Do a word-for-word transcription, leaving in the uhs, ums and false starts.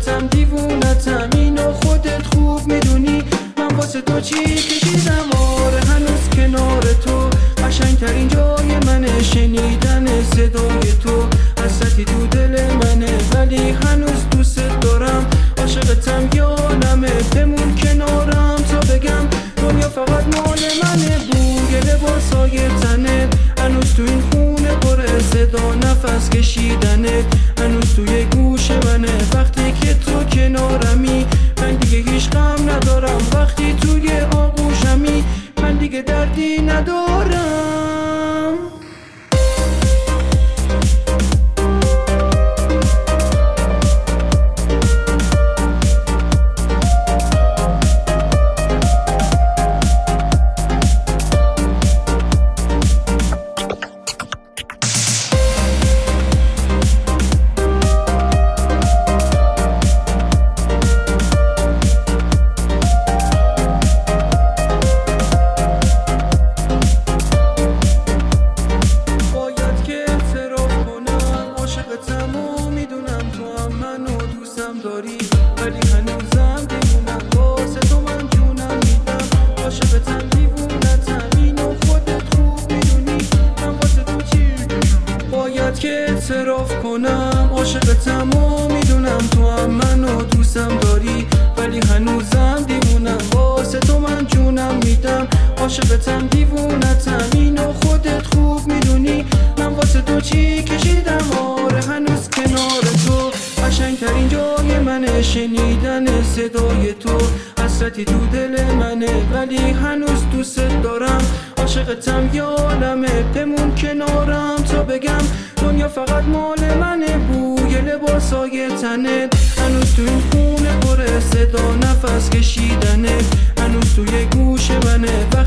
عاشقتم دیوونتم اینو خودت خوب میدونی. من واسه تو چی کشیدم آره هنوز کنار تو. قشنگترین جای منه شنیدن صدای تو. حسرتی تو دل منه ولی هنوز دوست دارم. عاشقتم یادمه بمون کنارم تا بگم دنیا فقط مال منه. بوی لباسای تنه هنوز تو این خونه پر صدا نفس کشیدنه. هنوز توی گوش منه وقتی که تو کنارمی. من دیگه هیچ غم ندارم وقتی توی آغوشمی. من دیگه دردی ندارم. داری ولی هنوزم دیوونم واسه تو من جونم میدم. عاشقتم دیوونتم اینو خودت خوب میدونی. من واسه تو چی باید که اعتراف کنم. عاشقتم و میدونم تو هم منو دوستم داری ولی هنوزم دیوونم واسه تو من جونم میدم. عاشقتم دیوونتم اینو خودت خوب میدونی. من واسه تو چی کشیدم آره هنوز کنار تو. قشنگترین جای منه شنیدن صدای تو. حسرتی تو دل منه ولی هنوز دوست دارم. عاشقتم یادمه بمون کنارم تا بگم دنیا فقط مال منه. بوی لباسای تنت هنوز تو این خونه پر صدا نفس کشیدنه. هنوز توی گوش منه